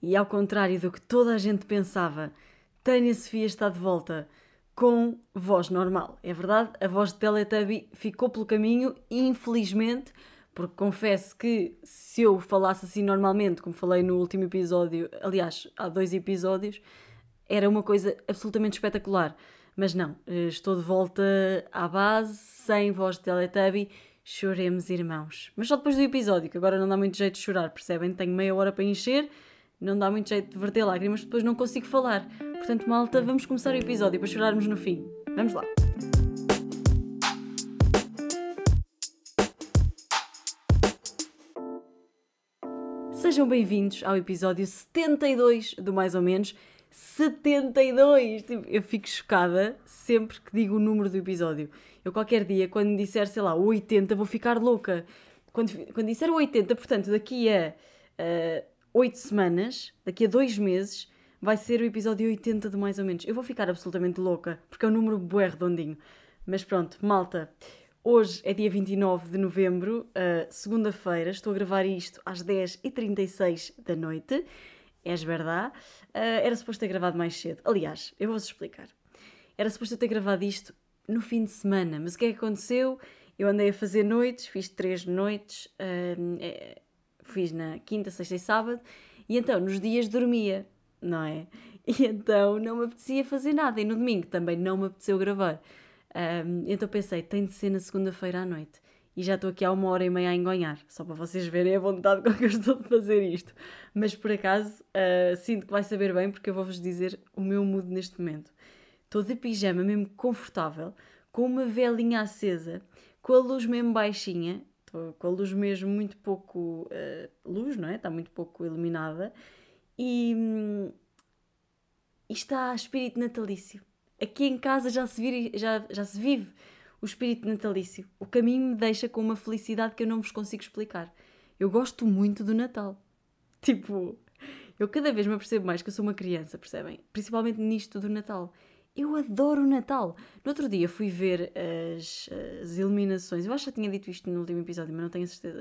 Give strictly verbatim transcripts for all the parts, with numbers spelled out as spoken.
E ao contrário do que toda a gente pensava, Tânia Sofia está de volta com voz normal. É verdade, a voz de Teletubby ficou pelo caminho, infelizmente, porque confesso que se eu falasse assim normalmente, como falei no último episódio, aliás, há dois episódios, era uma coisa absolutamente espetacular. Mas não, estou de volta à base, sem voz de Teletubby, choremos irmãos. Mas só depois do episódio, que agora não dá muito jeito de chorar, percebem? Tenho meia hora para encher, não dá muito jeito de verter lágrimas, depois não consigo falar. Portanto, malta, vamos começar o episódio para chorarmos no fim. Vamos lá. Sejam bem-vindos ao episódio setenta e dois do Mais ou Menos. setenta e dois! Eu fico chocada sempre que digo o número do episódio. Eu qualquer dia, quando disser, sei lá, oitenta, vou ficar louca. Quando, quando disser oitenta, portanto, daqui a uh, oito semanas, daqui a dois meses, vai ser o episódio oitenta do Mais ou Menos. Eu vou ficar absolutamente louca, porque é um número bué redondinho. Mas pronto, malta. Hoje é dia vinte e nove de novembro, uh, segunda-feira. Estou a gravar isto às dez e trinta e seis da noite. É verdade. Uh, era suposto ter gravado mais cedo. Aliás, eu vou-vos explicar. Era suposto ter gravado isto no fim de semana. Mas o que é que aconteceu? Eu andei a fazer noites, fiz três noites. Uh, é, fiz na quinta, sexta e sábado. E então, nos dias dormia, não é? E então não me apetecia fazer nada. E no domingo também não me apeteceu gravar. Um, então pensei, tem de ser na segunda-feira à noite. E já estou aqui há uma hora e meia a engonhar, só para vocês verem a vontade com que eu estou de fazer isto. Mas por acaso, uh, sinto que vai saber bem, porque eu vou-vos dizer o meu mood neste momento. Estou de pijama, mesmo confortável, com uma velinha acesa, com a luz mesmo baixinha, estou com a luz mesmo muito pouco uh, luz, não é? Está muito pouco iluminada. E, hum, e está espírito natalício. Aqui em casa já se, vir, já, já se vive o espírito natalício. O caminho me deixa com uma felicidade que eu não vos consigo explicar. Eu gosto muito do Natal. Tipo, eu cada vez me apercebo mais que eu sou uma criança, percebem? Principalmente nisto do Natal. Eu adoro o Natal. No outro dia fui ver as, as iluminações. Eu acho que já tinha dito isto no último episódio, mas não tenho certeza.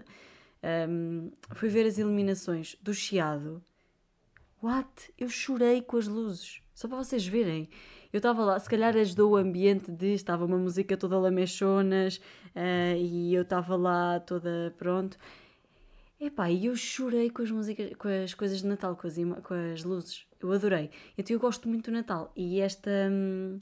Um, fui ver as iluminações do Chiado. What? Eu chorei com as luzes. Só para vocês verem. Eu estava lá, se calhar ajudou o ambiente de... Estava uma música toda lamechonas uh, e eu estava lá toda... Pronto. Epá, e eu chorei com as músicas, com as coisas de Natal, com as, ima- com as luzes. Eu adorei. Então eu gosto muito do Natal. E esta... Hum,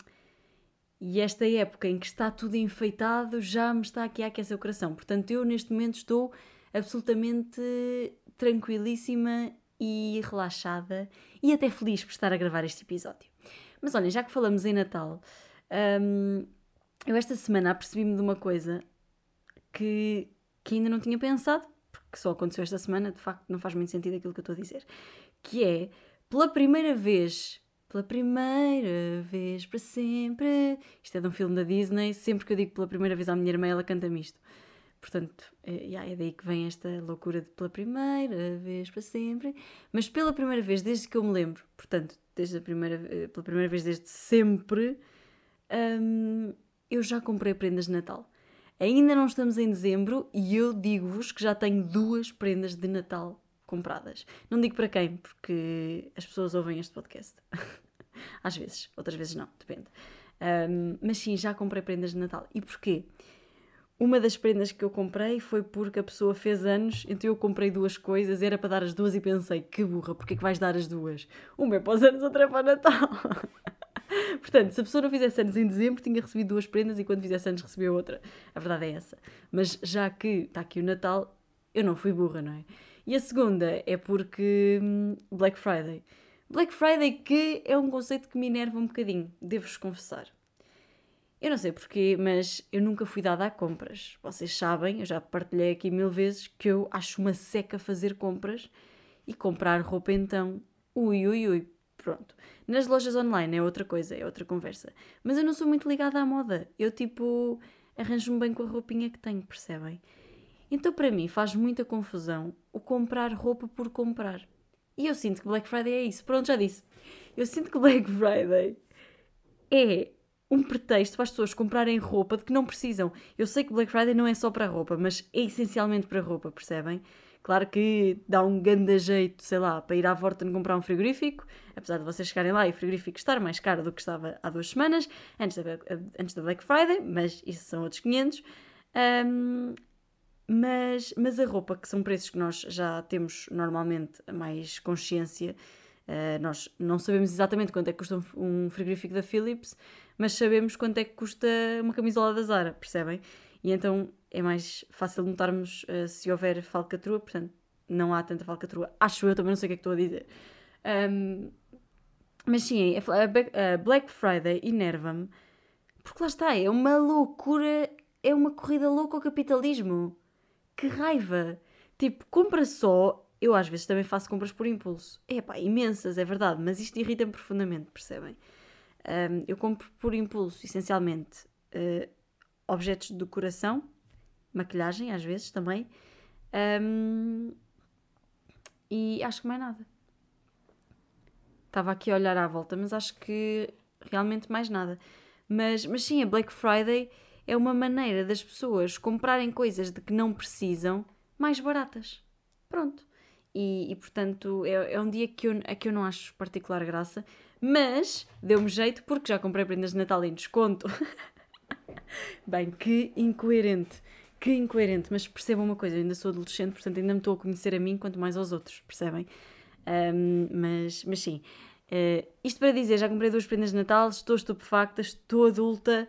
e esta época em que está tudo enfeitado já me está aqui a aquecer o coração. Portanto, eu neste momento estou absolutamente tranquilíssima e relaxada e até feliz por estar a gravar este episódio. Mas olha, já que falamos em Natal, hum, eu esta semana apercebi-me de uma coisa que, que ainda não tinha pensado, porque só aconteceu esta semana, de facto não faz muito sentido aquilo que eu estou a dizer, que é, pela primeira vez, pela primeira vez para sempre, isto é de um filme da Disney, sempre que eu digo pela primeira vez à minha irmã, ela canta-me isto. Portanto, é, é daí que vem esta loucura de pela primeira vez para sempre. Mas pela primeira vez, desde que eu me lembro, portanto, desde a primeira, pela primeira vez desde sempre, hum, eu já comprei prendas de Natal. Ainda não estamos em dezembro e eu digo-vos que já tenho duas prendas de Natal compradas. Não digo para quem, porque as pessoas ouvem este podcast. Às vezes, outras vezes não, depende. Hum, mas sim, já comprei prendas de Natal. E porquê? Uma das prendas que eu comprei foi porque a pessoa fez anos, então eu comprei duas coisas, era para dar as duas e pensei, que burra, porque é que vais dar as duas? Uma é para os anos, outra é para o Natal. Portanto, se a pessoa não fizesse anos em dezembro, tinha recebido duas prendas e quando fizesse anos recebeu outra. A verdade é essa. Mas já que está aqui o Natal, eu não fui burra, não é? E a segunda é porque hum, Black Friday. Black Friday que é um conceito que me enerva um bocadinho, devo-vos confessar. Eu não sei porquê, mas eu nunca fui dada a compras. Vocês sabem, eu já partilhei aqui mil vezes que eu acho uma seca fazer compras e comprar roupa então. Ui, ui, ui. Pronto. Nas lojas online é outra coisa, é outra conversa. Mas eu não sou muito ligada à moda. Eu tipo, arranjo-me bem com a roupinha que tenho, percebem? Então para mim faz muita confusão o comprar roupa por comprar. E eu sinto que Black Friday é isso. Pronto, já disse. Eu sinto que Black Friday é um pretexto para as pessoas comprarem roupa de que não precisam. Eu sei que Black Friday não é só para roupa, mas é essencialmente para roupa, percebem? Claro que dá um ganda jeito, sei lá, para ir à Vorten comprar um frigorífico, apesar de vocês chegarem lá e o frigorífico estar mais caro do que estava há duas semanas, antes da, antes da Black Friday, mas isso são outros quinhentos. Um, mas, mas a roupa, que são preços que nós já temos normalmente mais consciência, uh, nós não sabemos exatamente quanto é que custa um, um frigorífico da Philips, mas sabemos quanto é que custa uma camisola da Zara, percebem? E então é mais fácil notarmos uh, se houver falcatrua, portanto não há tanta falcatrua, acho eu, também não sei o que é que estou a dizer. Um, mas sim, a Black Friday enerva-me, porque lá está, é uma loucura, é uma corrida louca ao capitalismo. Que raiva! Tipo, compra só, eu às vezes também faço compras por impulso. É pá, imensas, é verdade, mas isto irrita-me profundamente, percebem? Um, eu compro por impulso, essencialmente, uh, objetos de decoração, maquilhagem às vezes também, um, e acho que mais nada. Estava aqui a olhar à volta, mas acho que realmente mais nada. Mas, mas sim, a Black Friday é uma maneira das pessoas comprarem coisas de que não precisam mais baratas. Pronto. E, e portanto, é, é um dia que eu, a que eu não acho particular graça, mas deu-me jeito porque já comprei prendas de Natal em desconto. Bem, que incoerente. Que incoerente. Mas percebam uma coisa, eu ainda sou adolescente, portanto ainda me estou a conhecer a mim quanto mais aos outros, percebem? Um, mas, mas sim. Uh, isto para dizer, já comprei duas prendas de Natal, estou estupefacta, estou adulta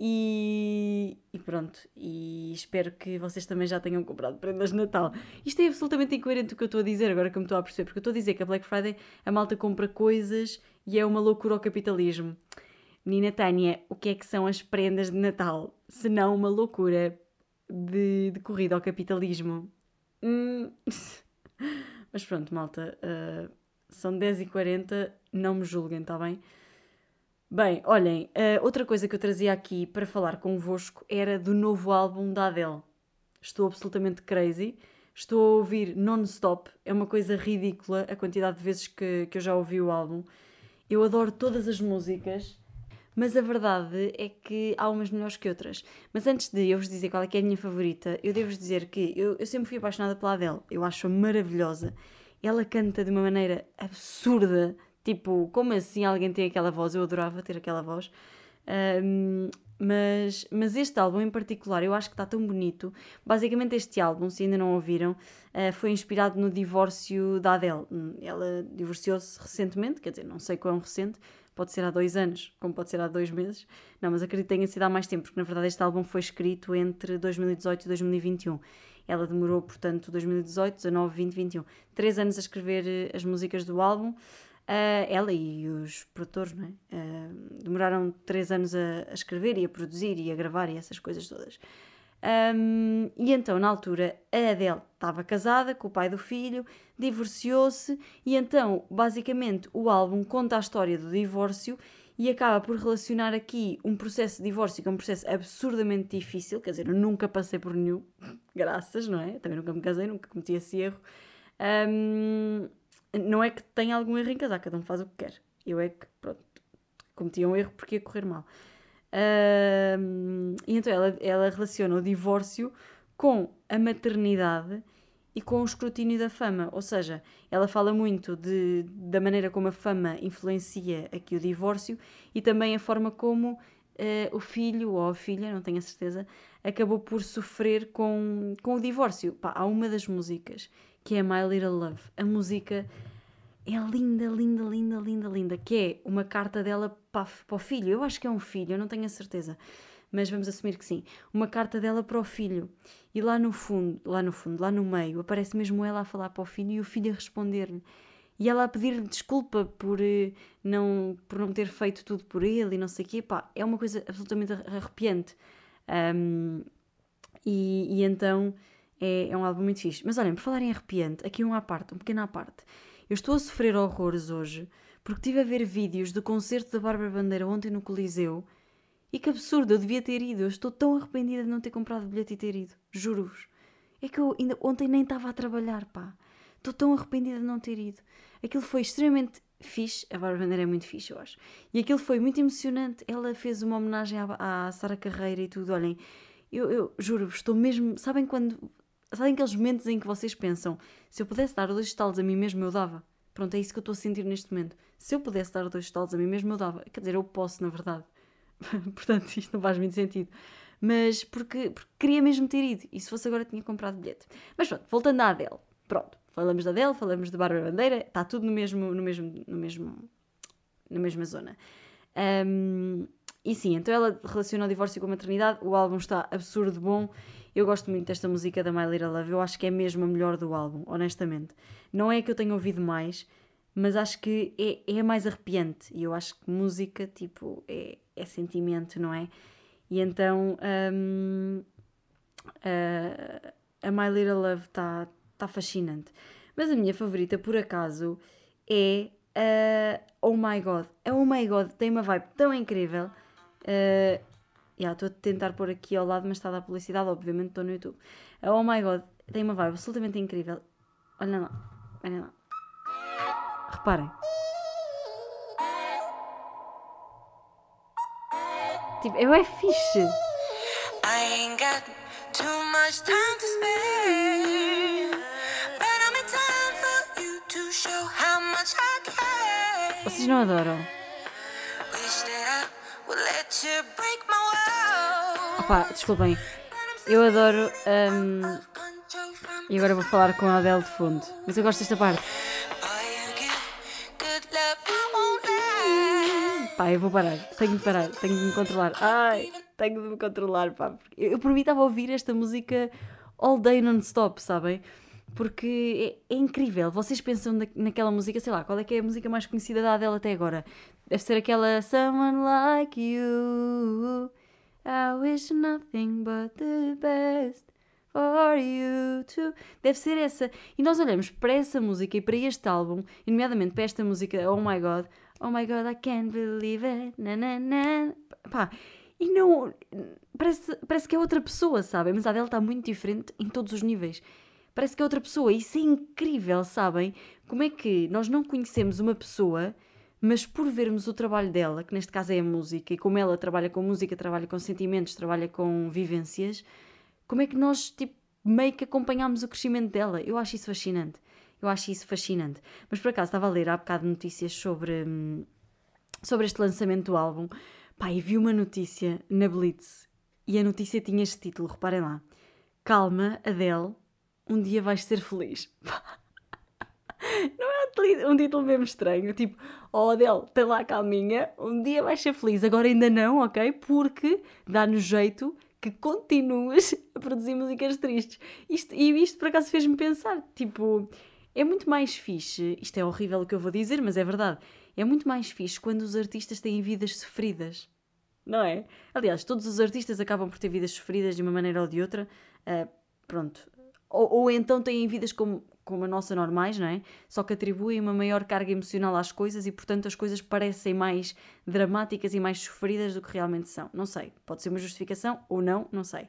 e, e pronto. E espero que vocês também já tenham comprado prendas de Natal. Isto é absolutamente incoerente o que eu estou a dizer, agora que eu me estou a perceber, porque eu estou a dizer que a Black Friday a malta compra coisas e é uma loucura ao capitalismo. Menina Tânia, o que é que são as prendas de Natal? Se não uma loucura de, de corrida ao capitalismo? Hum. Mas pronto, malta, uh, são dez e quarenta, não me julguem, está bem? Bem, olhem, uh, outra coisa que eu trazia aqui para falar convosco era do novo álbum da Adele. Estou absolutamente crazy, estou a ouvir non-stop, é uma coisa ridícula a quantidade de vezes que, que eu já ouvi o álbum. Eu adoro todas as músicas, mas a verdade é que há umas melhores que outras. Mas antes de eu vos dizer qual é que é a minha favorita, eu devo-vos dizer que eu, eu sempre fui apaixonada pela Adele. Eu acho-a maravilhosa. Ela canta de uma maneira absurda. Tipo, como assim alguém tem aquela voz? Eu adorava ter aquela voz. Um, mas, mas este álbum em particular eu acho que está tão bonito. Basicamente este álbum, se ainda não ouviram, uh, foi inspirado no divórcio da Adele. Ela divorciou-se recentemente, quer dizer, não sei quão recente, pode ser há dois anos, como pode ser há dois meses. Não, mas acredito que tenha sido há mais tempo, porque na verdade este álbum foi escrito entre dois mil e dezoito e dois mil e vinte e um. Ela demorou, portanto, dois mil e dezoito, dezanove, vinte, vinte e um. Três anos a escrever as músicas do álbum. Uh, ela e os produtores, não é? Uh, demoraram três anos a, a escrever e a produzir e a gravar e essas coisas todas. Um, e então, na altura, a Adele estava casada com o pai do filho, divorciou-se e então, basicamente, o álbum conta a história do divórcio e acaba por relacionar aqui um processo de divórcio que é um processo absurdamente difícil, quer dizer, eu nunca passei por nenhum, graças, não é? Também nunca me casei, nunca cometi esse erro. Um, não é que tenha algum erro em casar, cada um faz o que quer. Eu é que, pronto, cometi um erro porque ia correr mal. Uh, e então ela, ela relaciona o divórcio com a maternidade e com o escrutínio da fama, ou seja, ela fala muito de, da maneira como a fama influencia aqui o divórcio e também a forma como uh, o filho ou a filha, não tenho a certeza, acabou por sofrer com, com o divórcio. Pá, há uma das músicas que é My Little Love, a música é linda, linda, linda, linda, linda, que é uma carta dela para, para o filho. Eu acho que é um filho, eu não tenho a certeza, mas vamos assumir que sim. Uma carta dela para o filho. E lá no fundo, lá no fundo, lá no meio, aparece mesmo ela a falar para o filho e o filho a responder-lhe. E ela a pedir-lhe desculpa por não, por não ter feito tudo por ele e não sei o quê. Pá, é uma coisa absolutamente arrepiante. Um, e, e então é, é um álbum muito fixe. Mas olhem, por falar em arrepiante, aqui um à parte, um pequeno à parte. Eu estou a sofrer horrores hoje porque estive a ver vídeos do concerto da Bárbara Bandeira ontem no Coliseu e que absurdo, eu devia ter ido. Eu estou tão arrependida de não ter comprado bilhete e ter ido. Juro-vos. É que eu ainda, ontem nem estava a trabalhar, pá. Estou tão arrependida de não ter ido. Aquilo foi extremamente fixe. A Bárbara Bandeira é muito fixe, eu acho. E aquilo foi muito emocionante. Ela fez uma homenagem à, à Sara Carreira e tudo. Olhem, eu, eu juro-vos, estou mesmo... Sabem quando sabem aqueles momentos em que vocês pensam, se eu pudesse dar dois estalos a mim mesmo, eu dava. Pronto, é isso que eu estou a sentir neste momento. Se eu pudesse dar dois estalos a mim mesmo, eu dava. Quer dizer, eu posso, na verdade. Portanto, isto não faz muito sentido. Mas porque, porque queria mesmo ter ido. E se fosse agora, tinha comprado bilhete. Mas pronto, voltando à Adele. Pronto, falamos da Adele, falamos de Bárbara Bandeira. Está tudo no mesmo, no mesmo, no mesmo, na mesma zona. Um, e sim, então ela relaciona o divórcio com a maternidade. O álbum está absurdo bom. Eu gosto muito desta música da My Little Love. Eu acho que é mesmo a melhor do álbum, honestamente. Não é que eu tenha ouvido mais, mas acho que é, é a mais arrepiante. E eu acho que música, tipo, é, é sentimento, não é? E então um, uh, a My Little Love está tá fascinante. Mas a minha favorita, por acaso, é uh, Oh My God. A Oh My God tem uma vibe tão incrível. Uh, yeah, estou a tentar pôr aqui ao lado, mas está a dar publicidade, obviamente estou no YouTube. A Oh My God tem uma vibe absolutamente incrível. Olhem lá, olhem lá. Reparem. Tipo, é bem fixe. I ain't got too much time to spare, but I'm in time for you to show how much I care. Vocês não adoram? Wish that I would let you break my world. Opa, desculpem. Eu adoro. Um... E agora vou falar com a Adele de fundo. Mas eu gosto desta parte. Pá, eu vou parar, tenho de parar, tenho de me controlar. Ai, tenho de me controlar, pá. Eu, eu por mim estava a ouvir esta música all day non-stop, sabem? Porque é, é incrível. Vocês pensam na, naquela música, sei lá, qual é que é a música mais conhecida da Adele até agora? Deve ser aquela Someone Like You. I wish nothing but the best for you too. Deve ser essa. E nós olhamos para essa música e para este álbum, e nomeadamente para esta música Oh My God. Oh my God, I can't believe it. Na, na, na. Pá, e não... Parece, parece que é outra pessoa, sabem? Mas a Adele está muito diferente em todos os níveis. Parece que é outra pessoa. Isso é incrível, sabem? Como é que nós não conhecemos uma pessoa, mas por vermos o trabalho dela, que neste caso é a música, e como ela trabalha com música, trabalha com sentimentos, trabalha com vivências, como é que nós, tipo, meio que acompanhamos o crescimento dela? Eu acho isso fascinante. Eu acho isso fascinante. Mas por acaso estava a ler há bocado notícias sobre, sobre este lançamento do álbum. Pá, e vi uma notícia na Blitz. E a notícia tinha este título, reparem lá. Calma, Adele, um dia vais ser feliz. Não é um título mesmo estranho? Tipo, oh Adele, tem lá a calminha, um dia vais ser feliz. Agora ainda não, ok? Porque dá-nos jeito que continuas a produzir músicas tristes. Isto, e isto por acaso fez-me pensar, tipo... É muito mais fixe, isto é horrível o que eu vou dizer, mas é verdade, é muito mais fixe quando os artistas têm vidas sofridas, não é? Aliás, todos os artistas acabam por ter vidas sofridas de uma maneira ou de outra, uh, pronto. Ou, ou então têm vidas como, como a nossa normais, não é? Só que atribuem uma maior carga emocional às coisas e, portanto, as coisas parecem mais dramáticas e mais sofridas do que realmente são. Não sei, pode ser uma justificação ou não, não sei.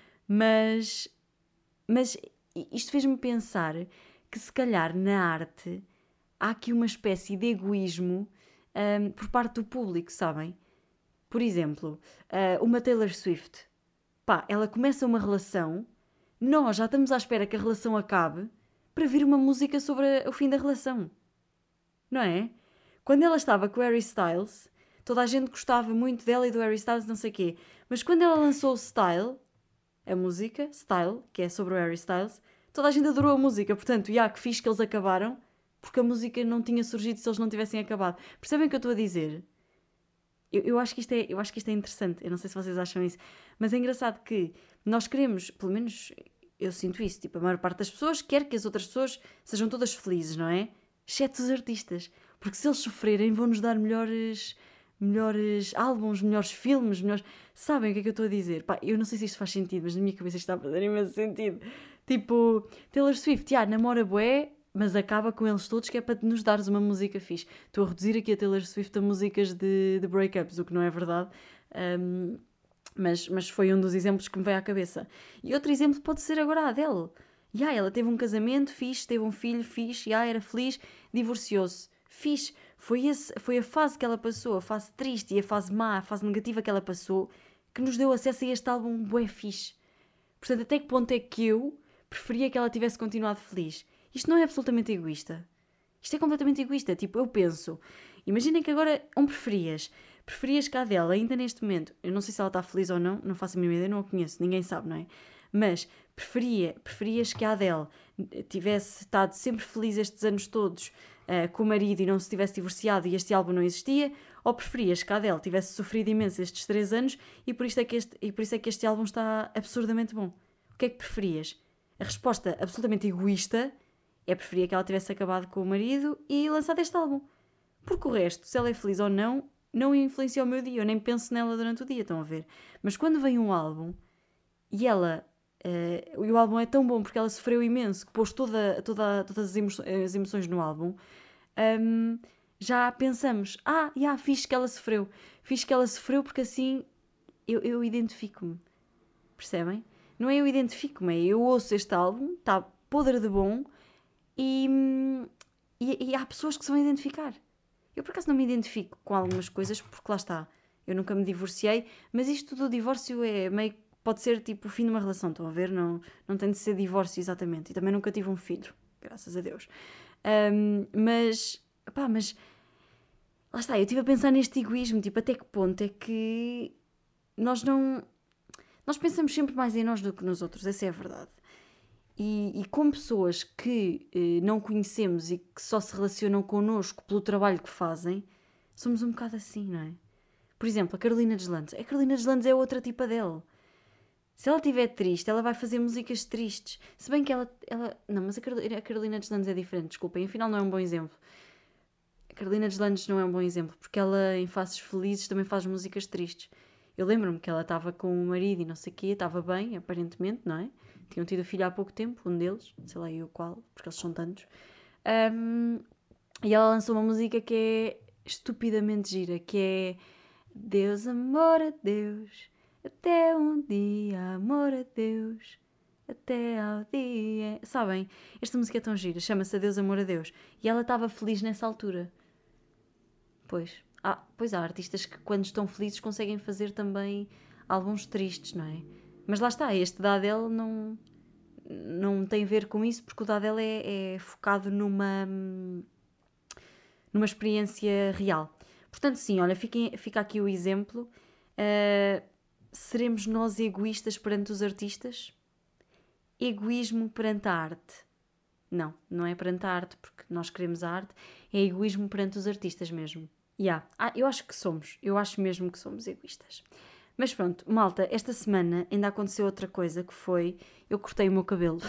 Mas, mas isto fez-me pensar... que se calhar na arte há aqui uma espécie de egoísmo um, por parte do público, sabem? Por exemplo, uh, uma Taylor Swift. Pá, ela começa uma relação, nós já estamos à espera que a relação acabe para vir uma música sobre a, o fim da relação. Não é? Quando ela estava com o Harry Styles, toda a gente gostava muito dela e do Harry Styles, não sei o quê. Mas quando ela lançou o Style, a música, Style, que é sobre o Harry Styles... Toda a gente adorou a música, portanto, já que fiz que eles acabaram, porque a música não tinha surgido se eles não tivessem acabado. Percebem o que eu estou a dizer? Eu, eu, acho que isto é, eu acho que isto é interessante, eu não sei se vocês acham isso, mas é engraçado que nós queremos, pelo menos eu sinto isso, tipo, a maior parte das pessoas quer que as outras pessoas sejam todas felizes, não é? Exceto os artistas, porque se eles sofrerem vão-nos dar melhores... melhores álbuns, melhores filmes, melhores... Sabem o que é que eu estou a dizer? Pá, eu não sei se isto faz sentido, mas na minha cabeça isto está a fazer imenso sentido. Tipo, Taylor Swift, já, namora bué, mas acaba com eles todos, que é para nos dares uma música fixe. Estou a reduzir aqui a Taylor Swift a músicas de, de breakups, o que não é verdade. Um, mas, mas foi um dos exemplos que me veio à cabeça. E outro exemplo pode ser agora a Adele. Já, ela teve um casamento fixe, teve um filho fixe, já, era feliz, divorciou-se. Fixe. Foi, esse, foi a fase que ela passou, a fase triste e a fase má, a fase negativa que ela passou, que nos deu acesso a este álbum bué fixe. Portanto, até que ponto é que eu preferia que ela tivesse continuado feliz. Isto não é absolutamente egoísta. Isto é completamente egoísta. Tipo, eu penso, imaginem que agora, um preferias? Preferias que a Adele, ainda neste momento, eu não sei se ela está feliz ou não, não faço a mínima ideia, não a conheço, ninguém sabe, não é? Mas preferia, preferias que a Adele tivesse estado sempre feliz estes anos todos uh, com o marido e não se tivesse divorciado e este álbum não existia? Ou preferias que a Adele tivesse sofrido imenso estes três anos e por, isto é que este, e por isso é que este álbum está absurdamente bom? O que é que preferias? A resposta absolutamente egoísta é preferia que ela tivesse acabado com o marido e lançado este álbum. Porque o resto, se ela é feliz ou não, não influencia o meu dia. Eu nem penso nela durante o dia, estão a ver? Mas quando vem um álbum e ela... Uh, e o álbum é tão bom porque ela sofreu imenso, que pôs toda, toda, todas as, emo- as emoções no álbum, um, já pensamos, ah, yeah, fixe que ela sofreu. Fixe que ela sofreu porque assim eu, eu identifico-me. Percebem? Não é eu identifico-me, é eu ouço este álbum, está podre de bom e, e, e há pessoas que se vão identificar. Eu por acaso não me identifico com algumas coisas porque lá está, eu nunca me divorciei, mas isto do divórcio é meio pode ser tipo o fim de uma relação, estão a ver? Não, não tem de ser divórcio exatamente. E também nunca tive um filho, graças a Deus. Um, mas, pá, mas lá está, eu estive a pensar neste egoísmo, tipo, até que ponto é que nós não... Nós pensamos sempre mais em nós do que nos outros, essa é a verdade. E, e com pessoas que eh, não conhecemos e que só se relacionam connosco pelo trabalho que fazem, somos um bocado assim, não é? Por exemplo, a Carolina Deslandes. A Carolina Deslandes é outra tipa dela. Se ela estiver triste, ela vai fazer músicas tristes. Se bem que ela... ela... Não, mas a Carolina, a Carolina Deslandes é diferente, desculpem. Afinal não é um bom exemplo. A Carolina Deslandes não é um bom exemplo, porque ela em Faces Felizes também faz músicas tristes. Eu lembro-me que ela estava com o marido e não sei o quê, estava bem, aparentemente, não é? Tinham tido filho há pouco tempo, um deles, sei lá eu qual, porque eles são tantos. Um, e ela lançou uma música que é estupidamente gira, que é Deus, amor a Deus... Até um dia, amor a Deus, até ao dia... Sabem, esta música é tão gira, chama-se Adeus, amor a Deus. E ela estava feliz nessa altura. Pois, ah, pois há artistas que quando estão felizes conseguem fazer também álbuns tristes, não é? Mas lá está, este da Adele não, não tem a ver com isso, porque o da Adele é, é focado numa, numa experiência real. Portanto, sim, olha, fica, fica aqui o exemplo... Uh, seremos nós egoístas perante os artistas? Egoísmo perante a arte? Não, não é perante a arte, porque nós queremos a arte, é egoísmo perante os artistas mesmo. Yeah. Ah, eu acho que somos, eu acho mesmo que somos egoístas. Mas pronto, malta, esta semana ainda aconteceu outra coisa, que foi, eu cortei o meu cabelo.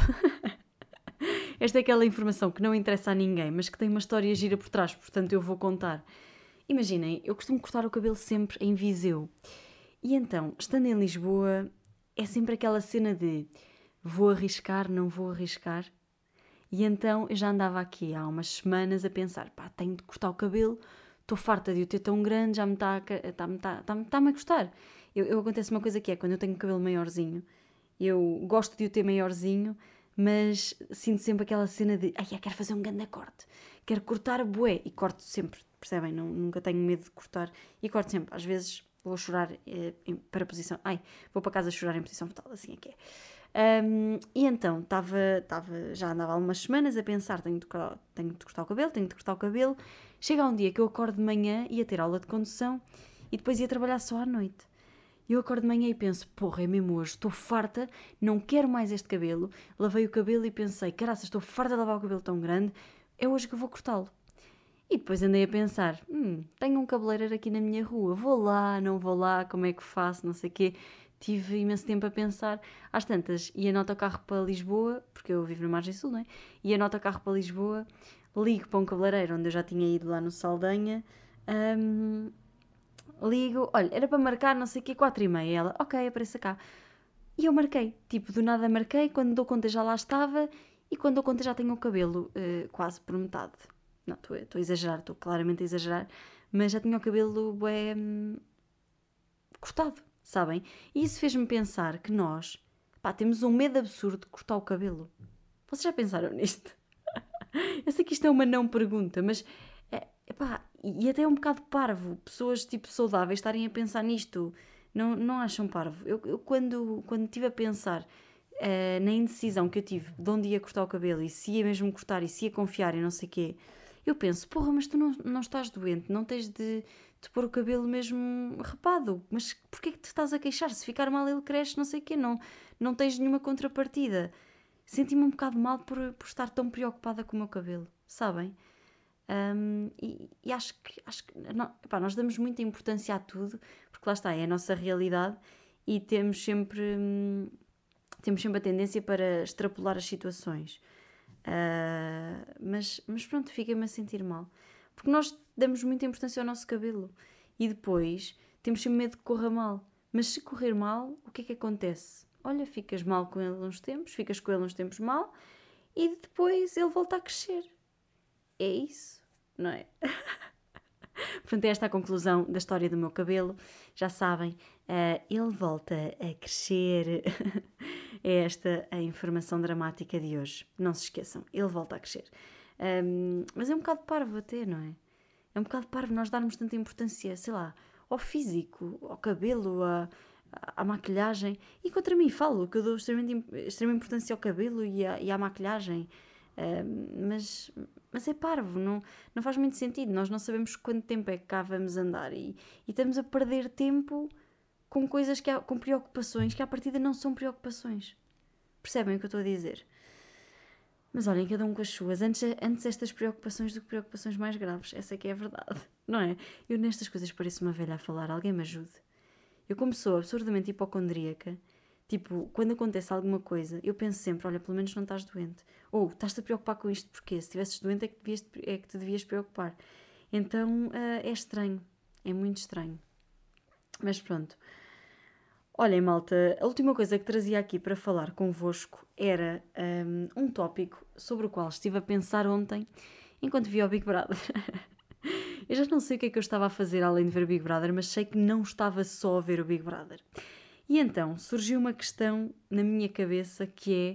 Esta é aquela informação que não interessa a ninguém, mas que tem uma história gira por trás, portanto eu vou contar. Imaginem, eu costumo cortar o cabelo sempre em Viseu. E então, estando em Lisboa, é sempre aquela cena de vou arriscar, não vou arriscar. E então eu já andava aqui há umas semanas a pensar, pá, tenho de cortar o cabelo, estou farta de o ter tão grande, já me está a, tá, tá, tá, tá a gostar. Eu, eu acontece uma coisa que é, quando eu tenho o cabelo maiorzinho, eu gosto de o ter maiorzinho, mas sinto sempre aquela cena de, ai, eu quero fazer um grande corte, quero cortar bué, e corto sempre, percebem? Não, nunca tenho medo de cortar, e corto sempre, às vezes... Vou chorar eh, para posição... Ai, vou para casa chorar em posição fetal, assim é que é. Um, e então, estava, já andava há umas semanas a pensar, tenho de, tenho de cortar o cabelo, tenho de cortar o cabelo. Chega um dia que eu acordo de manhã, ia ter aula de condução e depois ia trabalhar só à noite. Eu acordo de manhã e penso, porra, é mesmo hoje, estou farta, não quero mais este cabelo. Lavei o cabelo e pensei, caraças, estou farta de lavar o cabelo tão grande, é hoje que eu vou cortá-lo. E depois andei a pensar, hum, tenho um cabeleireiro aqui na minha rua, vou lá, não vou lá, como é que faço, não sei o quê. Tive imenso tempo a pensar. Às tantas, ia no autocarro para Lisboa, porque eu vivo na Margem Sul, não é? Ia no autocarro para Lisboa, ligo para um cabeleireiro onde eu já tinha ido lá no Saldanha, hum, ligo, olha, era para marcar não sei o quê, quatro e meia. Ela, ok, apareça cá. E eu marquei, tipo, do nada marquei, quando dou conta já lá estava, e quando dou conta já tenho o cabelo uh, quase por metade. Não, estou a exagerar, estou claramente a exagerar, mas já tinha o cabelo bué, hum, cortado, sabem? E isso fez-me pensar que nós, pá, temos um medo absurdo de cortar o cabelo. Vocês já pensaram nisto? Eu sei que isto é uma não pergunta, mas, é, pá, e até é um bocado parvo, pessoas tipo saudáveis estarem a pensar nisto, não, não acham parvo? Eu, eu quando, quando estive a pensar, uh, na indecisão que eu tive de onde ia cortar o cabelo e se ia mesmo cortar e se ia confiar e não sei o quê, eu penso, porra, mas tu não, não estás doente, não tens de, de pôr o cabelo mesmo rapado, mas porquê é que te estás a queixar? Se ficar mal ele cresce, não sei o quê, não, não tens nenhuma contrapartida. Senti-me um bocado mal por, por estar tão preocupada com o meu cabelo, sabem? Um, e, e acho que, acho que não, epá, nós damos muita importância a tudo, porque lá está, é a nossa realidade e temos sempre, hum, temos sempre a tendência para extrapolar as situações. Uh, mas, mas pronto, fiquei-me a sentir mal, porque nós damos muita importância ao nosso cabelo e depois temos sempre medo que corra mal. Mas se correr mal, o que é que acontece? Olha, ficas mal com ele uns tempos, ficas com ele uns tempos mal e depois ele volta a crescer. É isso, não é? Portanto, esta é a conclusão da história do meu cabelo. Já sabem, uh, ele volta a crescer. É esta a informação dramática de hoje. Não se esqueçam, ele volta a crescer. Um, mas é um bocado parvo até, não é? É um bocado parvo nós darmos tanta importância, sei lá, ao físico, ao cabelo, à, à maquilhagem. E contra mim falo que eu dou extremamente, extrema importância ao cabelo e à, e à maquilhagem. Um, mas, mas é parvo, não, não faz muito sentido. Nós não sabemos quanto tempo é que cá vamos andar e, e estamos a perder tempo com coisas, que há, com preocupações que à partida não são preocupações. Percebem o que eu estou a dizer? Mas olhem, cada um com as suas. Antes, antes estas preocupações do que preocupações mais graves. Essa é que é a verdade, não é? Eu nestas coisas pareço uma velha a falar. Alguém me ajude. Eu como sou absurdamente hipocondríaca, tipo, quando acontece alguma coisa, eu penso sempre, olha, pelo menos não estás doente. Ou, estás-te a preocupar com isto porquê? Se estivesses doente é que, devias, é que te devias preocupar. Então, uh, é estranho. É muito estranho. Mas pronto. Olhem, malta, a última coisa que trazia aqui para falar convosco era um, um tópico sobre o qual estive a pensar ontem enquanto via o Big Brother. Eu já não sei o que é que eu estava a fazer além de ver o Big Brother, mas sei que não estava só a ver o Big Brother. E então surgiu uma questão na minha cabeça que é: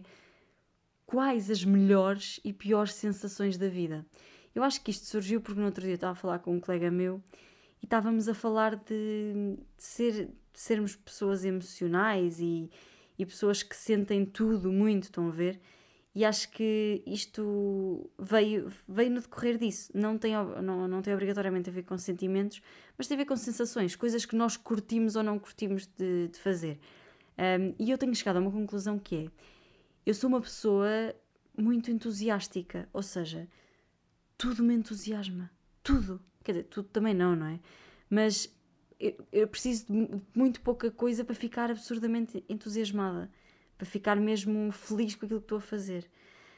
quais as melhores e piores sensações da vida? Eu acho que isto surgiu porque no outro dia eu estava a falar com um colega meu e estávamos a falar de, de, ser, de sermos pessoas emocionais e, e pessoas que sentem tudo muito, estão a ver? E acho que isto veio, veio no decorrer disso. Não tem, não, não tem obrigatoriamente a ver com sentimentos, mas tem a ver com sensações, coisas que nós curtimos ou não curtimos de, de fazer. Um, e eu tenho chegado a uma conclusão que é: eu sou uma pessoa muito entusiástica, ou seja, tudo me entusiasma. Tudo. Quer dizer, tudo também não, não é? Mas eu, eu preciso de muito pouca coisa para ficar absurdamente entusiasmada. Para ficar mesmo feliz com aquilo que estou a fazer.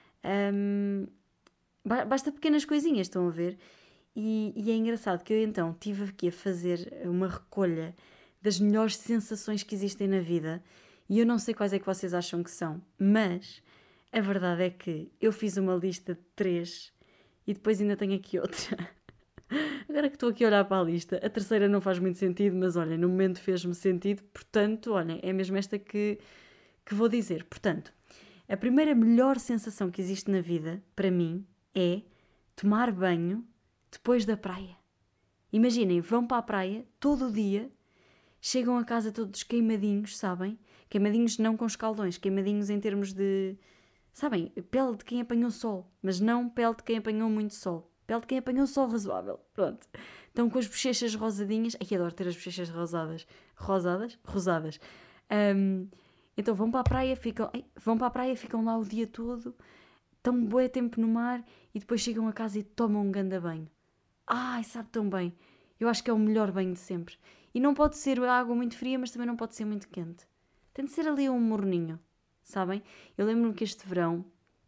Um, basta pequenas coisinhas, estão a ver? E, e é engraçado que eu então estive aqui a fazer uma recolha das melhores sensações que existem na vida. E eu não sei quais é que vocês acham que são. Mas a verdade é que eu fiz uma lista de três e depois ainda tenho aqui outra. Agora que estou aqui a olhar para a lista, a terceira não faz muito sentido, mas olha, no momento fez-me sentido, portanto, olhem, é mesmo esta que, que vou dizer. Portanto, a primeira melhor sensação que existe na vida, para mim, é tomar banho depois da praia. Imaginem, vão para a praia todo o dia, chegam a casa todos queimadinhos, sabem? Queimadinhos não com escaldões, queimadinhos em termos de, sabem, pele de quem apanhou sol, mas não pele de quem apanhou muito sol. Pele de quem apanhou sol razoável. Pronto. Estão com as bochechas rosadinhas. Ai, adoro ter as bochechas rosadas. Rosadas? Rosadas. Um, então vão para a praia, ficam, ai, vão para a praia, ficam lá o dia todo, estão bué tempo no mar e depois chegam a casa e tomam um ganda banho. Ai, sabe tão bem. Eu acho que é o melhor banho de sempre. E não pode ser água muito fria, mas também não pode ser muito quente. Tem de ser ali um morninho, sabem? Eu lembro-me que este verão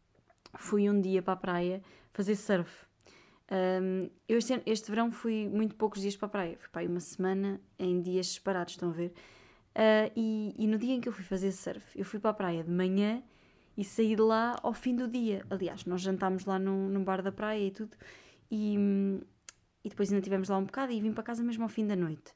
fui um dia para a praia fazer surf. Um, eu este, este verão fui muito poucos dias para a praia, fui para aí uma semana em dias separados, estão a ver? Uh, e, e no dia em que eu fui fazer surf, eu fui para a praia de manhã e saí de lá ao fim do dia. Aliás, nós jantámos lá no, no bar da praia e tudo, e, e depois ainda estivemos lá um bocado e vim para casa mesmo ao fim da noite.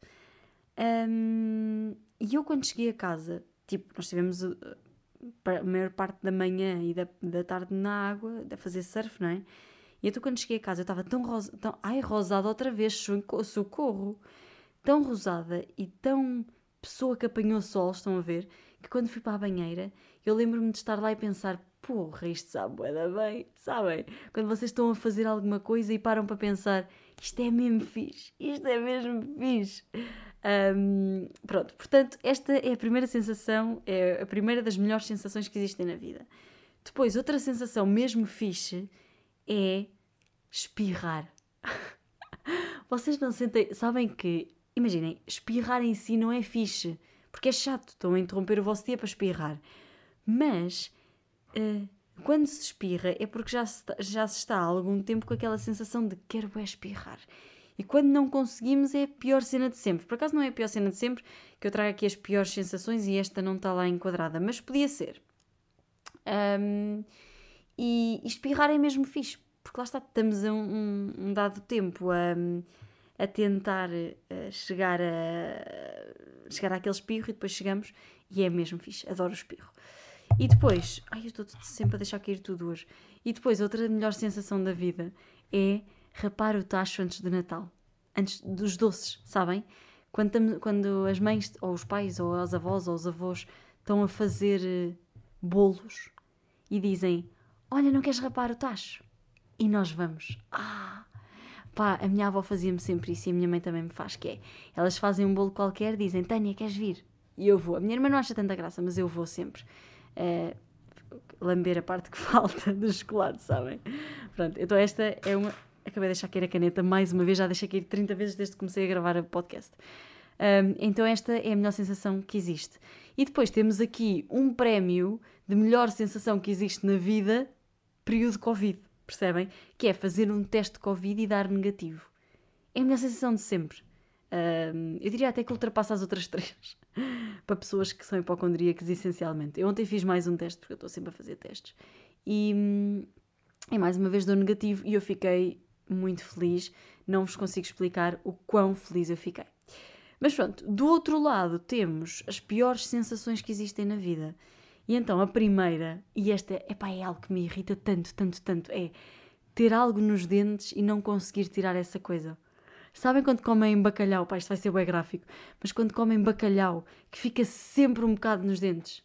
Um, e eu quando cheguei a casa, tipo, nós estivemos a, a maior parte da manhã e da, da tarde na água, a fazer surf, não é? E então quando cheguei a casa eu estava tão, rosa, tão ai, rosada outra vez, socorro, tão rosada e tão pessoa que apanhou sol, estão a ver, que quando fui para a banheira eu lembro-me de estar lá e pensar, porra, isto sabe bué da bem, sabem? Quando vocês estão a fazer alguma coisa e param para pensar, isto é mesmo fixe, isto é mesmo fixe. Um, pronto, portanto, esta é a primeira sensação, é a primeira das melhores sensações que existem na vida. Depois, outra sensação mesmo fixe é espirrar. Vocês não sentem, sabem que, imaginem, espirrar em si não é fixe, porque é chato, estão a interromper o vosso dia para espirrar. Mas, uh, quando se espirra é porque já se, está, já se está há algum tempo com aquela sensação de quero é espirrar. E quando não conseguimos é a pior cena de sempre. Por acaso não é a pior cena de sempre, que eu trago aqui as piores sensações e esta não está lá enquadrada, mas podia ser. Um, e, e espirrar é mesmo fixe, porque lá está, estamos a um, um dado tempo a, a tentar a chegar, a, chegar àquele espirro e depois chegamos e é mesmo fixe, adoro o espirro. E depois, ai eu estou sempre a deixar cair tudo hoje, e depois outra melhor sensação da vida é rapar o tacho antes do Natal, antes dos doces, sabem? Quando, tam, quando as mães, ou os pais, ou as avós, ou os avós estão a fazer bolos e dizem, olha, não queres rapar o tacho? E nós vamos. Ah, pá, a minha avó fazia-me sempre isso e a minha mãe também me faz, que é, elas fazem um bolo qualquer, dizem, Tânia, queres vir? E eu vou. A minha irmã não acha tanta graça, mas eu vou sempre. Uh, lamber a parte que falta do chocolate, sabem? Pronto, então esta é uma... Acabei de deixar cair a caneta mais uma vez, já deixei cair trinta vezes desde que comecei a gravar o podcast. Um, então esta é a melhor sensação que existe. E depois temos aqui um prémio de melhor sensação que existe na vida, período Covid, percebem? Que é fazer um teste de Covid e dar negativo. É a melhor sensação de sempre. Um, eu diria até que ultrapassa as outras três. Para pessoas que são hipocondríacas, essencialmente. Eu ontem fiz mais um teste, porque eu estou sempre a fazer testes. E, e mais uma vez deu negativo e eu fiquei muito feliz. Não vos consigo explicar o quão feliz eu fiquei. Mas pronto, do outro lado temos as piores sensações que existem na vida. E então a primeira, e esta epá, é algo que me irrita tanto, tanto, tanto, é ter algo nos dentes e não conseguir tirar essa coisa. Sabem quando comem bacalhau? Pá, isto vai ser bem gráfico. Mas quando comem bacalhau, que fica sempre um bocado nos dentes.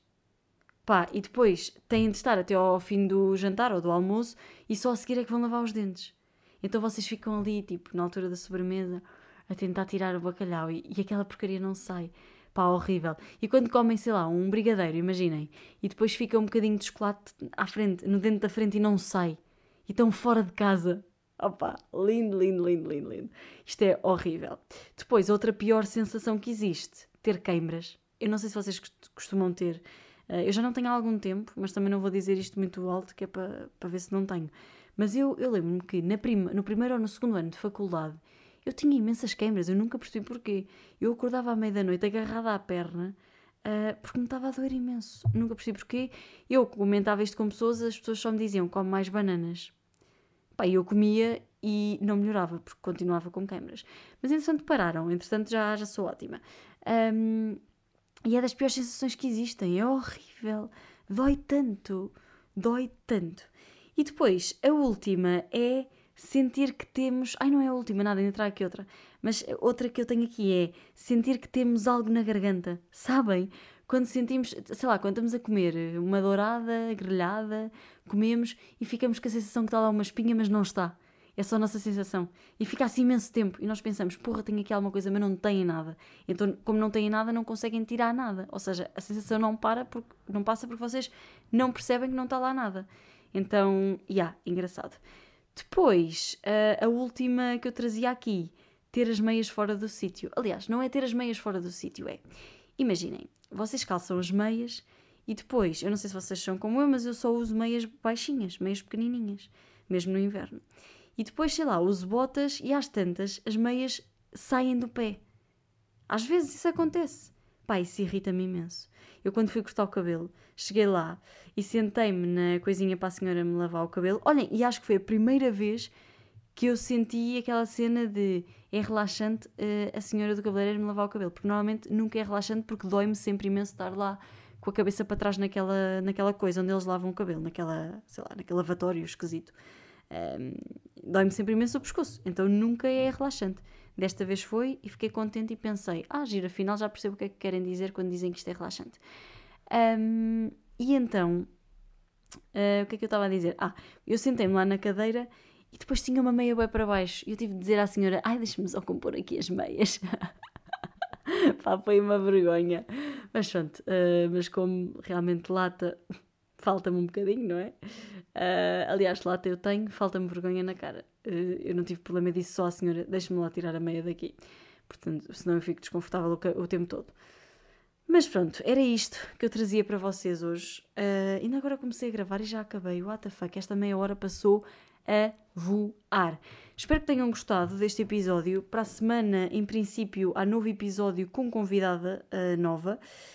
Pá, e depois têm de estar até ao fim do jantar ou do almoço e só a seguir é que vão lavar os dentes. Então vocês ficam ali, tipo, na altura da sobremesa, a tentar tirar o bacalhau e, e aquela porcaria não sai. Pá, horrível. E quando comem, sei lá, um brigadeiro, imaginem, e depois fica um bocadinho de chocolate à frente, no dente da frente e não sai. E estão fora de casa. Opa, lindo, lindo, lindo, lindo, lindo. Isto é horrível. Depois, outra pior sensação que existe, ter queimbras. Eu não sei se vocês costumam ter. Eu já não tenho há algum tempo, mas também não vou dizer isto muito alto, que é para, para ver se não tenho. Mas eu, eu lembro-me que na prima, no primeiro ou no segundo ano de faculdade, eu tinha imensas queimbras, eu nunca percebi porquê. Eu acordava à meia da noite agarrada à perna, uh, porque me estava a doer imenso. Nunca percebi porquê. Eu comentava isto com pessoas, as pessoas só me diziam, come mais bananas. Pá, eu comia e não melhorava, porque continuava com queimbras. Mas entretanto pararam, entretanto já, já sou ótima. Um, e é das piores sensações que existem, é horrível. Dói tanto, dói tanto. E depois, a última é sentir que temos... Ai, não é a última, nada, ainda trago aqui outra. Mas outra que eu tenho aqui é sentir que temos algo na garganta. Sabem? Quando sentimos, sei lá, quando estamos a comer uma dourada, grelhada, comemos e ficamos com a sensação que está lá uma espinha, mas não está. É só a nossa sensação. E fica assim imenso tempo. E nós pensamos, porra, tenho aqui alguma coisa, mas não tem nada. Então, como não têm nada, não conseguem tirar nada. Ou seja, a sensação não para, porque, não passa porque vocês não percebem que não está lá nada. Então, já, yeah, engraçado. Depois, a, a última que eu trazia aqui, ter as meias fora do sítio. Aliás, não é ter as meias fora do sítio, é... Imaginem, vocês calçam as meias e depois, eu não sei se vocês são como eu, mas eu só uso meias baixinhas, meias pequenininhas, mesmo no inverno. E depois, sei lá, uso botas e às tantas as meias saem do pé. Às vezes isso acontece. Pá, isso irrita-me imenso. Eu quando fui cortar o cabelo, cheguei lá e sentei-me na coisinha para a senhora me lavar o cabelo. Olhem, e acho que foi a primeira vez que eu senti aquela cena de é relaxante uh, a senhora do cabeleireiro me lavar o cabelo, porque normalmente nunca é relaxante porque dói-me sempre imenso estar lá com a cabeça para trás naquela, naquela coisa onde eles lavam o cabelo, naquela, sei lá, naquele lavatório esquisito. Um, dói-me sempre imenso o pescoço, então nunca é relaxante. Desta vez foi e fiquei contente e pensei, ah, gira, afinal já percebo o que é que querem dizer quando dizem que isto é relaxante. Um, e então, uh, o que é que eu estava a dizer? Ah, eu sentei-me lá na cadeira e depois tinha uma meia bem para baixo. E eu tive de dizer à senhora, ai, deixa-me só compor aqui as meias. Pá, foi uma vergonha. Mas pronto, uh, mas como realmente lata, falta-me um bocadinho, não é? Uh, aliás, lata eu tenho, falta-me vergonha na cara. Uh, eu não tive problema disso, só a senhora, deixa-me lá tirar a meia daqui. Portanto, senão eu fico desconfortável o, o tempo todo. Mas pronto, era isto que eu trazia para vocês hoje. Uh, ainda agora comecei a gravar e já acabei. What the fuck, esta meia hora passou a voar. Espero que tenham gostado deste episódio. Para a semana, em princípio, há novo episódio com convidada uh, nova.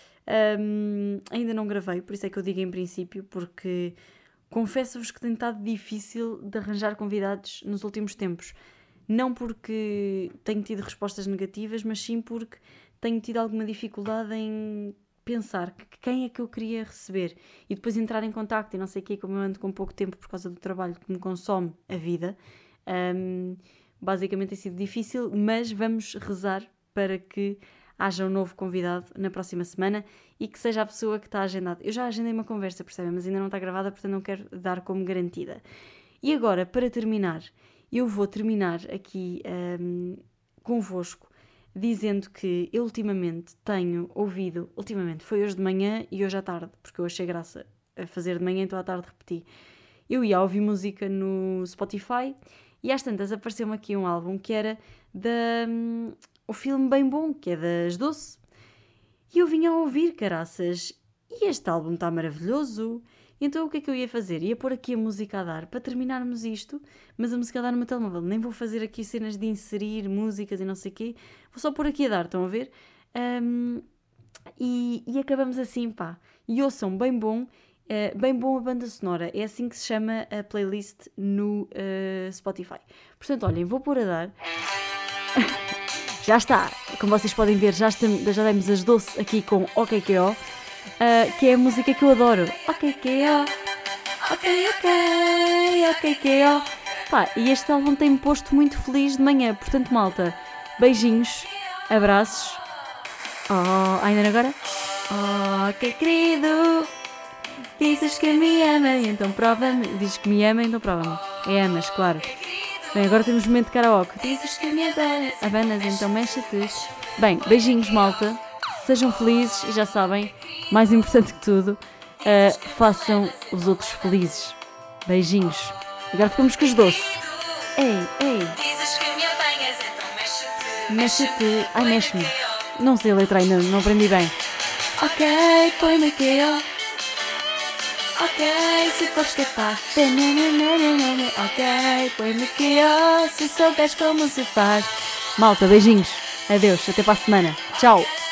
Um, ainda não gravei, por isso é que eu digo em princípio, porque confesso-vos que tem estado difícil de arranjar convidados nos últimos tempos. Não porque tenho tido respostas negativas, mas sim porque tenho tido alguma dificuldade em pensar que quem é que eu queria receber e depois entrar em contacto e não sei o quê, como eu ando com pouco tempo por causa do trabalho que me consome a vida. Um, basicamente tem sido difícil, mas vamos rezar para que haja um novo convidado na próxima semana e que seja a pessoa que está agendada. Eu já agendei uma conversa, percebem? Mas ainda não está gravada, portanto não quero dar como garantida. E agora, para terminar, eu vou terminar aqui um, convosco dizendo que eu ultimamente tenho ouvido, ultimamente foi hoje de manhã e hoje à tarde, porque eu achei graça a fazer de manhã, então à tarde repeti. Eu ia ouvir música no Spotify e às tantas apareceu-me aqui um álbum que era da, um, o filme Bem Bom, que é das Doce. E eu vinha a ouvir, caraças, e este álbum está maravilhoso. Então o que é que eu ia fazer? Ia pôr aqui a música a dar para terminarmos isto, mas a música a dar no meu telemóvel. Nem vou fazer aqui cenas de inserir músicas e não sei o quê. Vou só pôr aqui a dar, estão a ver? Um, e, e acabamos assim, pá. E ouçam, Bem Bom, uh, Bem Bom a banda sonora. É assim que se chama a playlist no uh, Spotify. Portanto, olhem, vou pôr a dar. Já está. Como vocês podem ver, já, estamos, já demos as doce aqui com O K K O. Uh, que é a música que eu adoro. Ok, ok, ok, ok, ok, ok. Pá, e este álbum tem-me posto muito feliz de manhã. Portanto, malta, beijinhos, abraços. Oh, ainda agora? Oh, que querido, dizes que me ama, então prova-me. Dizes que me ama, então prova-me. É amas, claro. Bem, agora temos um momento de karaoke. Dizes que me abanas, então mexe-te. Bem, beijinhos, malta. Sejam felizes e já sabem, mais importante que tudo, uh, façam os outros felizes. Beijinhos. Agora ficamos com os doces. Ei, ei. Dizes que me apanhas, então mexe-te. Mexe-te. Ai, mexe-me. Não sei a letra ainda, não aprendi bem. Ok, põe-me aqui, ó. Ok, se fores capaz. Ok, põe-me aqui, ó. Se souberes como se faz. Malta, beijinhos. Adeus, até para a semana. Tchau.